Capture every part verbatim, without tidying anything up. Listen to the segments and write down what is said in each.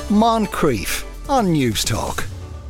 Moncrief on News Talk.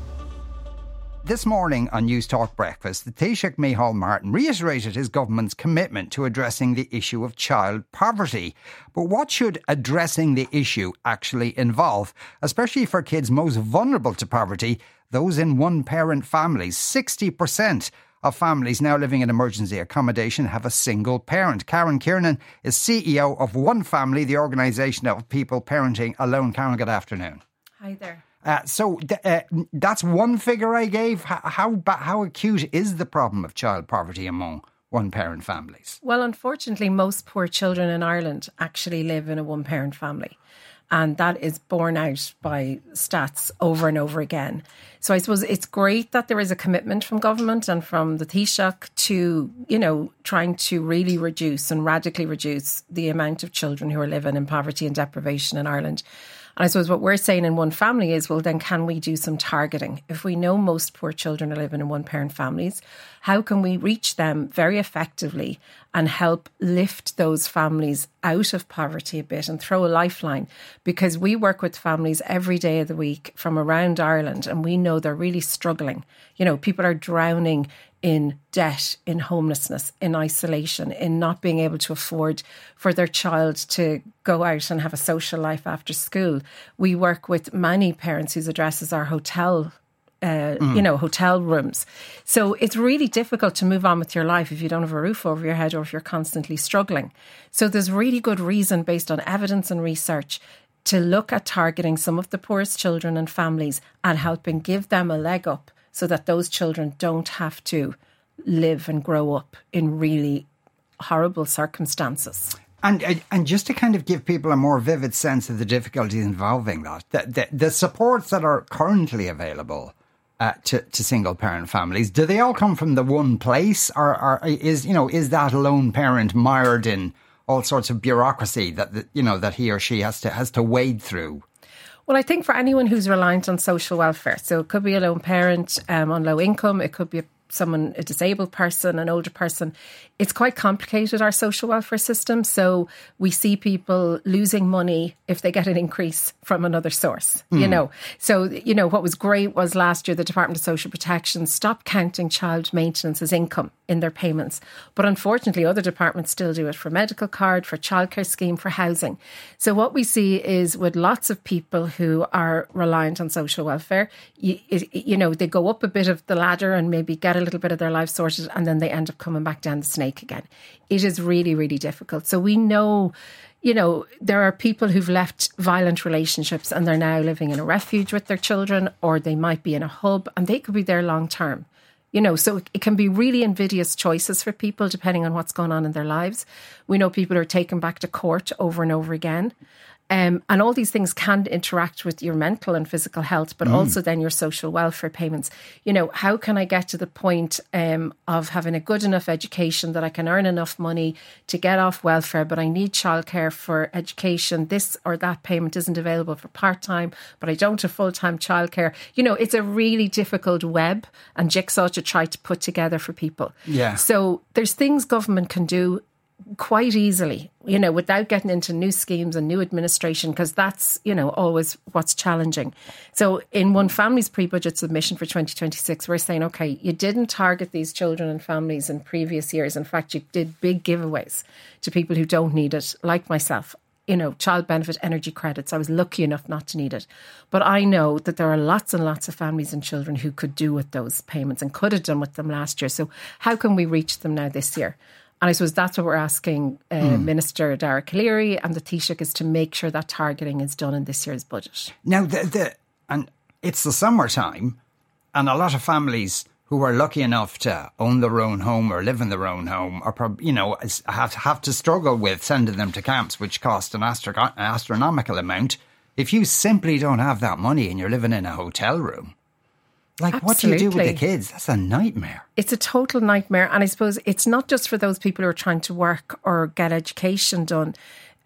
This morning on News Talk Breakfast, the Taoiseach Micheál Martin reiterated his government's commitment to addressing the issue of child poverty. But what should addressing the issue actually involve, especially for kids most vulnerable to poverty, those in one-parent families? sixty percent of families now living in emergency accommodation have a single parent. Karen Kiernan is C E O of One Family, the organisation of people parenting alone. Karen, good afternoon. Hi there. Uh, so th- uh, that's one figure I gave. How, how how acute is the problem of child poverty among one-parent families? Well, unfortunately, most poor children in Ireland actually live in a one-parent family. And that is borne out by stats over and over again. So I suppose it's great that there is a commitment from government and from the Taoiseach to, you know, trying to really reduce and radically reduce the amount of children who are living in poverty and deprivation in Ireland. And I suppose what we're saying in One Family is, well, then can we do some targeting? If we know most poor children are living in one-parent families, how can we reach them very effectively and help lift those families out of poverty a bit and throw a lifeline? Because we work with families every day of the week from around Ireland, and we know they're really struggling. You know, people are drowning in debt, in homelessness, in isolation, in not being able to afford for their child to go out and have a social life after school. We work with many parents whose addresses are hotel Uh, mm. you know, hotel rooms. So it's really difficult to move on with your life if you don't have a roof over your head or if you're constantly struggling. So there's really good reason, based on evidence and research, to look at targeting some of the poorest children and families and helping give them a leg up so that those children don't have to live and grow up in really horrible circumstances. And and just to kind of give people a more vivid sense of the difficulties involving that, the, the, the supports that are currently available Uh, to, to single-parent families, do they all come from the one place, or, or is you know is that lone parent mired in all sorts of bureaucracy that, that you know that he or she has to has to wade through? Well, I think for anyone who's reliant on social welfare, so it could be a lone parent um, on low income, it could be a, someone, a disabled person, an older person. It's quite complicated, our social welfare system. So we see people losing money if they get an increase from another source, mm. you know. So, you know, what was great was last year, the Department of Social Protection stopped counting child maintenance as income in their payments. But unfortunately, other departments still do it for medical card, for childcare scheme, for housing. So what we see is with lots of people who are reliant on social welfare, you, you know, they go up a bit of the ladder and maybe get a little bit of their life sorted, and then they end up coming back down the snake again. It is really, really difficult. So we know, you know, there are people who've left violent relationships and they're now living in a refuge with their children, or they might be in a hub and they could be there long term. You know, so it can be really invidious choices for people depending on what's going on in their lives. We know people are taken back to court over and over again. Um, and all these things can interact with your mental and physical health, but mm. also then your social welfare payments. You know, how can I get to the point um, of having a good enough education that I can earn enough money to get off welfare, but I need childcare for education. This or that payment isn't available for part-time, but I don't have full-time childcare. You know, it's a really difficult web and jigsaw to try to put together for people. Yeah. So there's things government can do quite easily, you know, without getting into new schemes and new administration, because that's, you know, always what's challenging. So in One Family's pre-budget submission for twenty twenty-six, we're saying, OK, you didn't target these children and families in previous years. In fact, you did big giveaways to people who don't need it, like myself. You know, child benefit, energy credits. I was lucky enough not to need it. But I know that there are lots and lots of families and children who could do with those payments and could have done with them last year. So how can we reach them now this year? And I suppose that's what we're asking uh, mm. Minister Dara Calleary and the Taoiseach, is to make sure that targeting is done in this year's budget. Now, the, the and it's the summertime, and a lot of families who are lucky enough to own their own home or live in their own home are, prob- you know, have, have to struggle with sending them to camps, which cost an astro- astronomical amount. If you simply don't have that money and you're living in a hotel room, like, Absolutely. What do you do with the kids? That's a nightmare. It's a total nightmare. And I suppose it's not just for those people who are trying to work or get education done.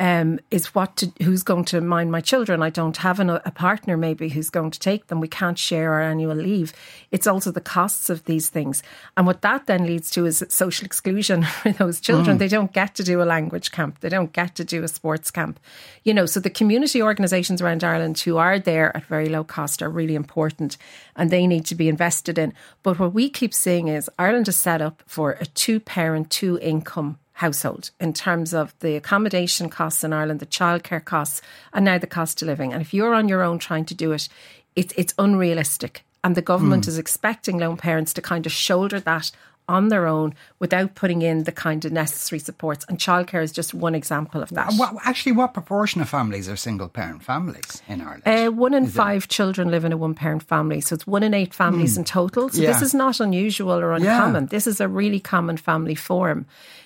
um, is what to, who's going to mind my children. I don't have an, a partner maybe who's going to take them. We can't share our annual leave. It's also the costs of these things. And what that then leads to is social exclusion for those children. Mm. They don't get to do a language camp. They don't get to do a sports camp. You know, so the community organisations around Ireland who are there at very low cost are really important, and they need to be invested in. But what we keep seeing is Ireland is set up for a two-parent, two-income household in terms of the accommodation costs in Ireland, the childcare costs, and now the cost of living. And if you're on your own trying to do it, it's it's unrealistic. And the government mm. is expecting lone parents to kind of shoulder that on their own without putting in the kind of necessary supports. And childcare is just one example of that. Well, actually, what proportion of families are single-parent families in Ireland? Uh, one in is five it? children live in a one-parent family. So it's one in eight families mm. in total. So yeah. this is not unusual or uncommon. Yeah. This is a really common family form.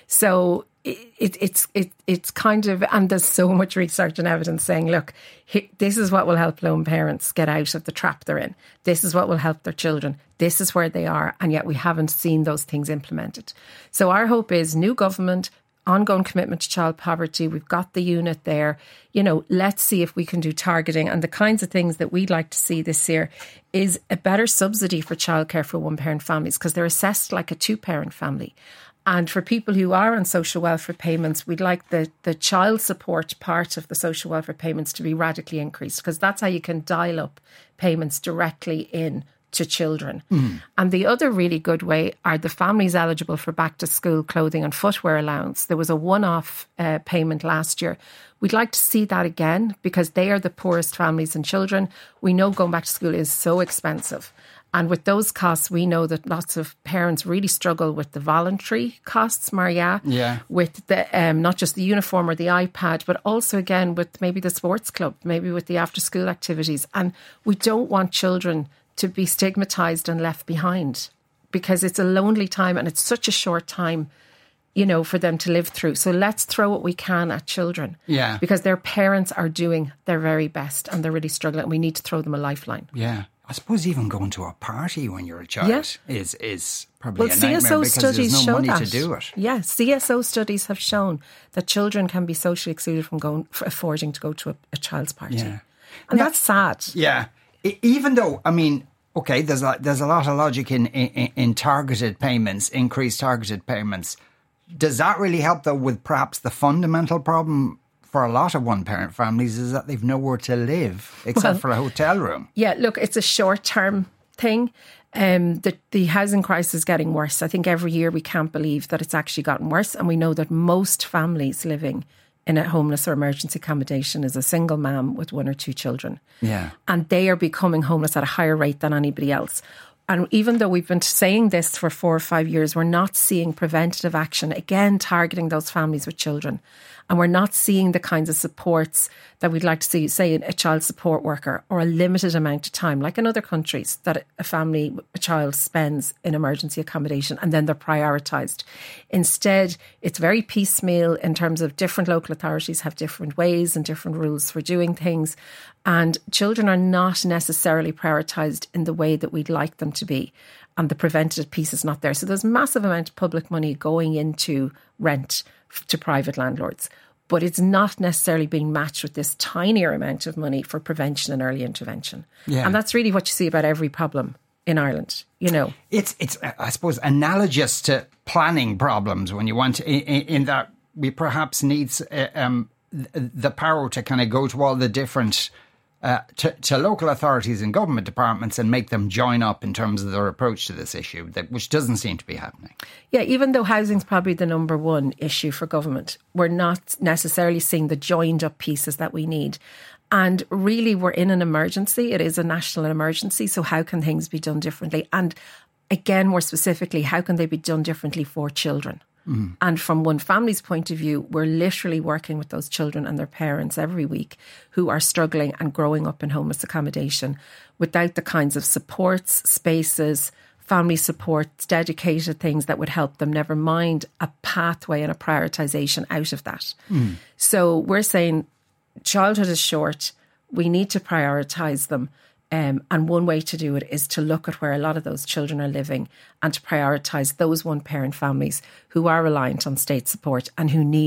So it, it, it's it, it's kind of, and there's so much research and evidence saying, look, he, this is what will help lone parents get out of the trap they're in. This is what will help their children. This is where they are. And yet we haven't seen those things implemented. So our hope is new government, ongoing commitment to child poverty. We've got the unit there. You know, let's see if we can do targeting. And the kinds of things that we'd like to see this year is a better subsidy for childcare for one-parent families, because they're assessed like a two-parent family. And for people who are on social welfare payments, we'd like the, the child support part of the social welfare payments to be radically increased, because that's how you can dial up payments directly in to children. Mm. And the other really good way are the families eligible for back to school clothing and footwear allowance. There was a one-off uh, payment last year. We'd like to see that again, because they are the poorest families and children. We know going back to school is so expensive. And with those costs, we know that lots of parents really struggle with the voluntary costs, Maria, yeah. with the um, not just the uniform or the iPad, but also, again, with maybe the sports club, maybe with the after-school activities. And we don't want children to be stigmatised and left behind, because it's a lonely time and it's such a short time, you know, for them to live through. So let's throw what we can at children, yeah, because their parents are doing their very best and they're really struggling. And we need to throw them a lifeline. Yeah. I suppose even going to a party when you're a child yeah. is is probably well, a nightmare C S O because studies there's no show money that. to do it. Yeah, C S O studies have shown that children can be socially excluded from going for affording to go to a, a child's party. Yeah. And now, that's sad. Yeah. I, even though, I mean, okay, there's a, there's a lot of logic in, in, in targeted payments, increased targeted payments. Does that really help, though, with perhaps the fundamental problem for a lot of one-parent families is that they've nowhere to live except well, for a hotel room? Yeah, look, it's a short-term thing. Um, the, the housing crisis is getting worse. I think every year we can't believe that it's actually gotten worse. And we know that most families living in a homeless or emergency accommodation is a single mum with one or two children. Yeah. And they are becoming homeless at a higher rate than anybody else. And even though we've been saying this for four or five years, we're not seeing preventative action, again, targeting those families with children. And we're not seeing the kinds of supports that we'd like to see, say, a child support worker, or a limited amount of time, like in other countries, that a family, a child spends in emergency accommodation and then they're prioritised. Instead, it's very piecemeal in terms of different local authorities have different ways and different rules for doing things. And children are not necessarily prioritised in the way that we'd like them to be. And the preventative piece is not there. So there's massive amount of public money going into rent to private landlords, but it's not necessarily being matched with this tinier amount of money for prevention and early intervention. Yeah. And that's really what you see about every problem in Ireland, you know. It's, it's I suppose, analogous to planning problems when you want to, in, in that we perhaps needs uh, um, the power to kind of go to all the different Uh, to, to local authorities and government departments and make them join up in terms of their approach to this issue, that, which doesn't seem to be happening. Yeah, even though housing's probably the number one issue for government, we're not necessarily seeing the joined up pieces that we need. And really, we're in an emergency. It is a national emergency. So how can things be done differently? And again, more specifically, how can they be done differently for children? Mm. And from one family's point of view, we're literally working with those children and their parents every week who are struggling and growing up in homeless accommodation without the kinds of supports, spaces, family supports, dedicated things that would help them, never mind a pathway and a prioritisation out of that. Mm. So we're saying childhood is short. We need to prioritise them. Um, and one way to do it is to look at where a lot of those children are living and to prioritise those one-parent families who are reliant on state support and who need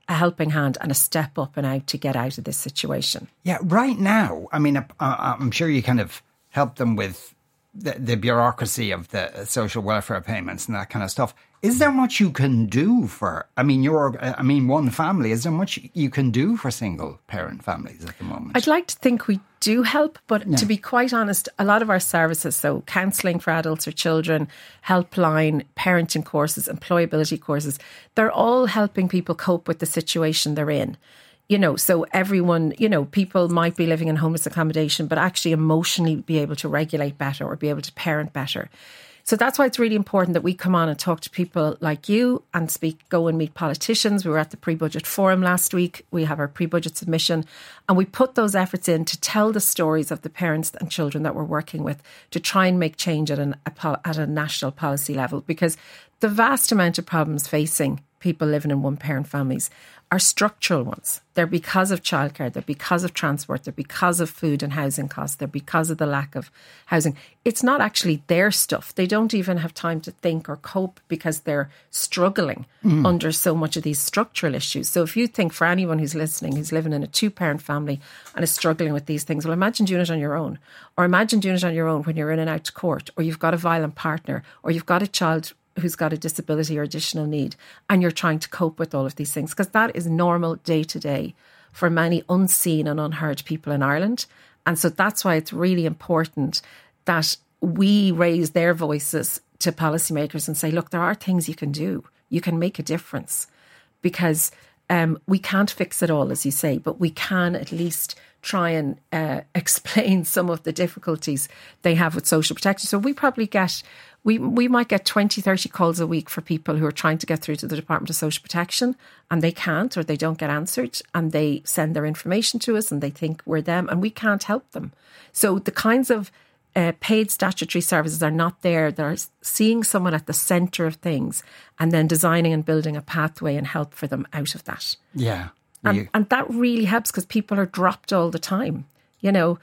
a helping hand and a step up and out to get out of this situation. Yeah, right now, I mean, uh, I'm sure you kind of help them with the, the bureaucracy of the social welfare payments and that kind of stuff. Is there much you can do for, I mean, you're, I mean, one family, is there much you can do for single parent families at the moment? I'd like to think we do help, but yeah. to be quite honest, a lot of our services, so counselling for adults or children, helpline, parenting courses, employability courses, they're all helping people cope with the situation they're in. You know, so everyone, you know, people might be living in homeless accommodation, but actually emotionally be able to regulate better or be able to parent better. So that's why it's really important that we come on and talk to people like you and speak, go and meet politicians. We were at the pre-budget forum last week. We have our pre-budget submission and we put those efforts in to tell the stories of the parents and children that we're working with to try and make change at, an, at a national policy level, because the vast amount of problems facing people living in one-parent families are structural ones. They're because of childcare, they're because of transport, they're because of food and housing costs, they're because of the lack of housing. It's not actually their stuff. They don't even have time to think or cope because they're struggling mm. under so much of these structural issues. So if you think for anyone who's listening, who's living in a two-parent family and is struggling with these things, well, imagine doing it on your own. Or imagine doing it on your own when you're in and out to court, or you've got a violent partner, or you've got a child who's got a disability or additional need, and you're trying to cope with all of these things, because that is normal day to day for many unseen and unheard people in Ireland. And so that's why it's really important that we raise their voices to policymakers and say, look, there are things you can do. You can make a difference, because um, we can't fix it all, as you say, but we can at least try and uh, explain some of the difficulties they have with social protection. So we probably get... We we might get twenty, thirty calls a week for people who are trying to get through to the Department of Social Protection and they can't, or they don't get answered, and they send their information to us and they think we're them and we can't help them. So the kinds of uh, paid statutory services are not there. They're seeing someone at the centre of things and then designing and building a pathway and help for them out of that. Yeah. And, you- and that really helps, because people are dropped all the time, you know.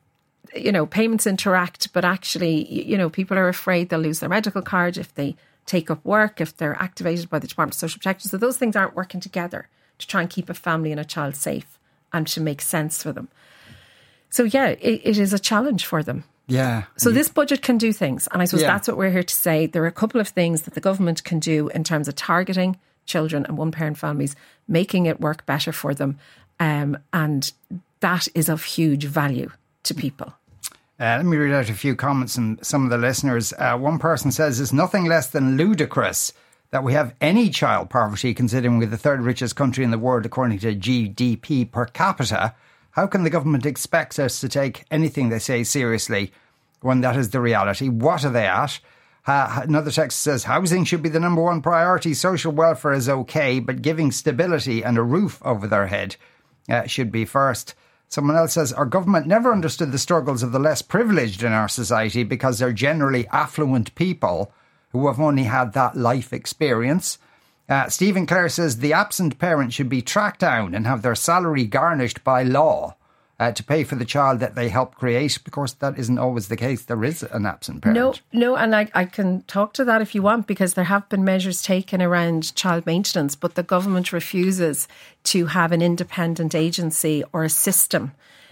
You know, payments interact, but actually, you know, people are afraid they'll lose their medical card if they take up work, if they're activated by the Department of Social Protection. So those things aren't working together to try and keep a family and a child safe and to make sense for them. So, yeah, it, it is a challenge for them. Yeah. So this budget can do things. And I suppose yeah. that's what we're here to say. There are a couple of things that the government can do in terms of targeting children and one-parent families, making it work better for them. Um, and that is of huge value to people. Uh, let me read out a few comments from some of the listeners. Uh, one person says, it's nothing less than ludicrous that we have any child poverty, considering we're the third richest country in the world according to G D P per capita. How can the government expect us to take anything they say seriously when that is the reality? What are they at? Uh, another text says, housing should be the number one priority. Social welfare is okay, but giving stability and a roof over their head uh, should be first. Someone else says, our government never understood the struggles of the less privileged in our society because they're generally affluent people who have only had that life experience. Uh, Stephen Clare says, the absent parent should be tracked down and have their salary garnished by law uh, to pay for the child that they help create. Of course, that isn't always the case. There is an absent parent. No, no, and I, I can talk to that if you want, because there have been measures taken around child maintenance, but the government refuses to have an independent agency or a system.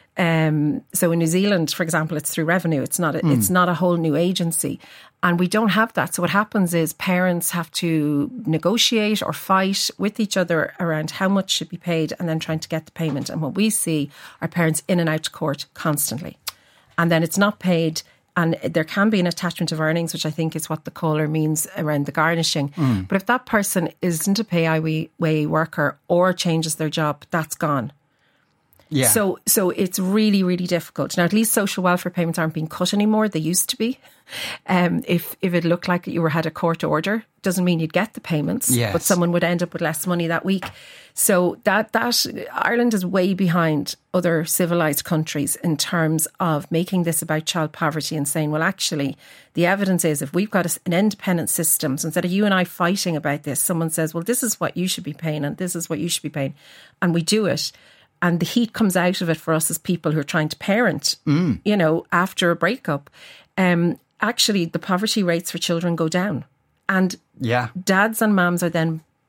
Um, so in New Zealand, for example, it's through revenue. It's not a, mm. it's not a whole new agency. And we don't have that. So what happens is parents have to negotiate or fight with each other around how much should be paid and then trying to get the payment. And what we see are parents in and out of court constantly. And then it's not paid. And there can be an attachment of earnings, which I think is what the caller means around the garnishing. Mm. But if that person isn't a pay I way worker or changes their job, that's gone. Yeah. So so it's really, really difficult. Now, at least social welfare payments aren't being cut anymore. They used to be. Um, if if it looked like you were had a court order, doesn't mean you'd get the payments, yes. but someone would end up with less money that week. So that that Ireland is way behind other civilised countries in terms of making this about child poverty and saying, well, actually, the evidence is if we've got a, an independent system, so instead of you and I fighting about this, someone says, well, this is what you should be paying and this is what you should be paying, and we do it. And the heat comes out of it for us as people who are trying to parent, mm. you know, after a breakup. Um, actually, the poverty rates for children go down. And yeah. dads and mums are then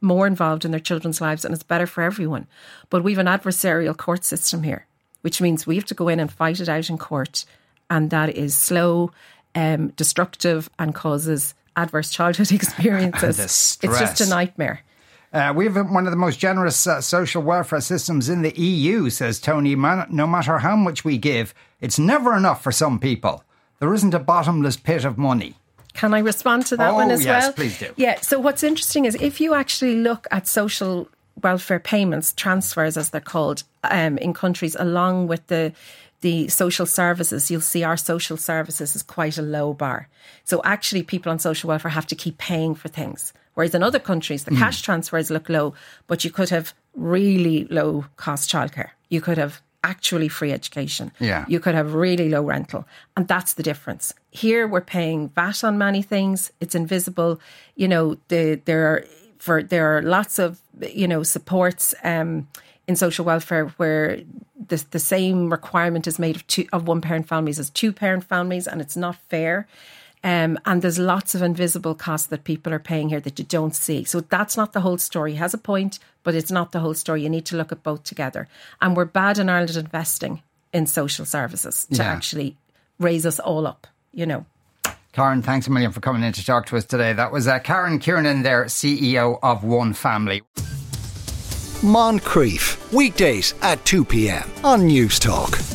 more involved in their children's lives, and it's better for everyone. But we have an adversarial court system here, which means we have to go in and fight it out in court, and that is slow, um, destructive, and causes adverse childhood experiences. It's just a nightmare. Uh, we have one of the most generous uh, social welfare systems in the E U, says Tony. Man, no matter how much we give, it's never enough for some people. There isn't a bottomless pit of money. Can I respond to that oh, one as yes, well? Yes, please do. Yeah, so what's interesting is if you actually look at social welfare payments, transfers as they're called, um, in countries along with the the social services, you'll see our social services is quite a low bar. So actually people on social welfare have to keep paying for things. Whereas in other countries, the mm. cash transfers look low, but you could have really low cost childcare. You could have actually free education. Yeah. You could have really low rental. And that's the difference. Here we're paying V A T on many things. It's invisible. You know, the, there are for there are lots of, you know, supports um, in social welfare where the, the same requirement is made of two of one parent families as two parent families, and it's not fair. Um, and there's lots of invisible costs that people are paying here that you don't see. So that's not the whole story. He has a point, but it's not the whole story. You need to look at both together. And we're bad in Ireland investing in social services to yeah. actually raise us all up, you know. Karen, thanks a million for coming in to talk to us today. That was uh, Karen Kiernan there, C E O of One Family. Moncrief, weekdays at two p.m. on News Talk.